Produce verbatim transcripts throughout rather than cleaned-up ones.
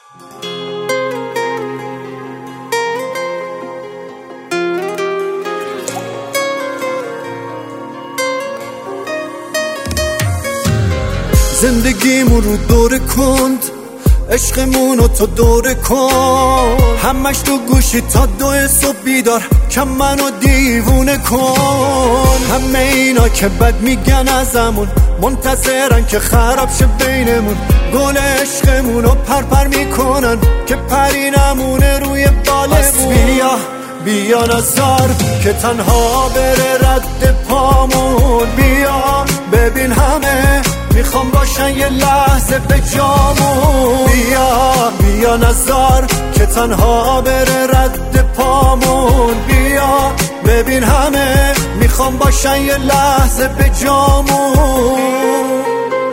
زندگیمون رو دور کند، عشقمونو تو دور کن، همش تو گوشی تا دو صبح بیدار، کم منو دیوونه کن. همه اینا که بد میگن ازمون، منتظرن که خراب شه بینمون، گل عشقمونو پرپر میکنن که پری نمونه روی بالمون. بس بیا بیا نزار که تنها بره رد پامون، بیا ببین همه میخوام باشن یه لحظه به جامون. بیا بیا نزار که تنها بره رد پامون، بیا ببین همه میخوام باشن یه لحظه به جامون.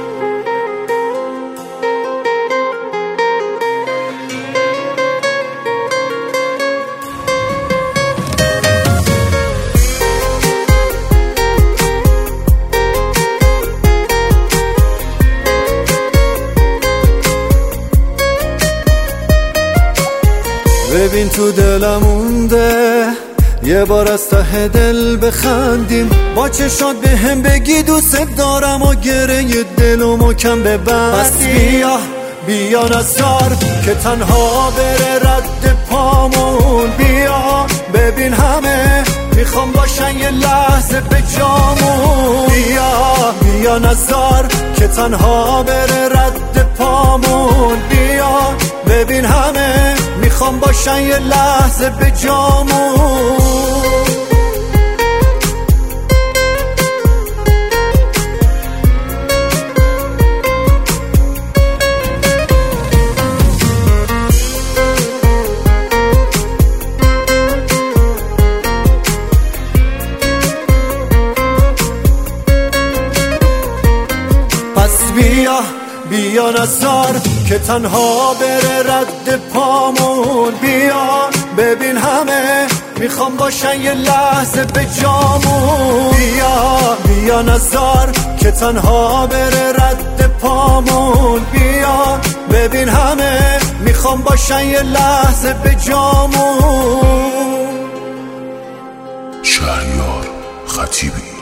ببین تو دلم مونده یه بار از ته دل بخندیم، با چشات به هم بگی دوست دارم و گره یه دلو محکم ببندیم. بس بیا بیا نزار که تنها بره رد پامون، بیا ببین همه میخوام باشن یه لحظه به جامون. بیا بیا نزار که تنها بره رد پامون، بیا ببین همه میخوام باشن یه لحظه به جامون. پس بیا بیا نزار که تنها بره رد پامون، بیا ببین همه میخوام باشن یه لحظه به جامون. بیا بیا نزار که تنها بره رد پامون، بیا ببین همه میخوام باشن یه لحظه به جامون. شهریار خطیبی.